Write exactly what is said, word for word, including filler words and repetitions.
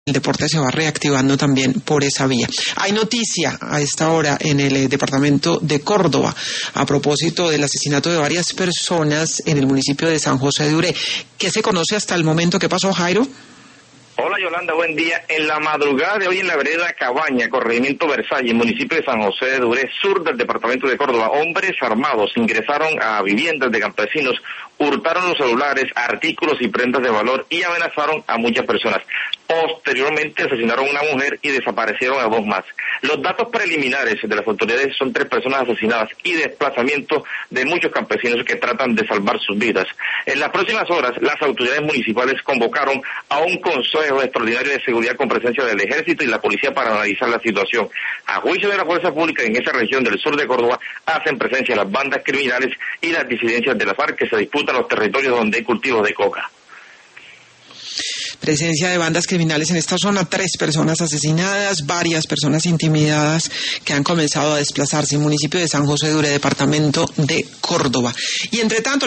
El deporte se va reactivando también por esa vía. Hay noticia a esta hora en el eh, departamento de Córdoba a propósito del asesinato de varias personas en el municipio de San José de Uré. ¿Qué se conoce hasta el momento? ¿Qué pasó, Jairo? Hola Yolanda, buen día. En la madrugada de hoy en la vereda Cabaña, corregimiento Versalles, municipio de San José de Uré, sur del departamento de Córdoba, hombres armados ingresaron a viviendas de campesinos, hurtaron los celulares, artículos y prendas de valor y amenazaron a muchas personas. Posteriormente asesinaron a una mujer y desaparecieron a dos más. Los datos preliminares de las autoridades son tres personas asesinadas y desplazamiento de muchos campesinos que tratan de salvar sus vidas. En las próximas horas, las autoridades municipales convocaron a un consejo extraordinario de seguridad con presencia del ejército y la policía para analizar la situación. A juicio de la fuerza pública en esa región del sur de Córdoba, hacen presencia las bandas criminales y las disidencias de la FARC que se disputan los territorios donde hay cultivos de coca. Presencia de bandas criminales en esta zona, tres personas asesinadas, varias personas intimidadas que han comenzado a desplazarse en el municipio de San José de Uré, departamento de Córdoba. Y entre tanto,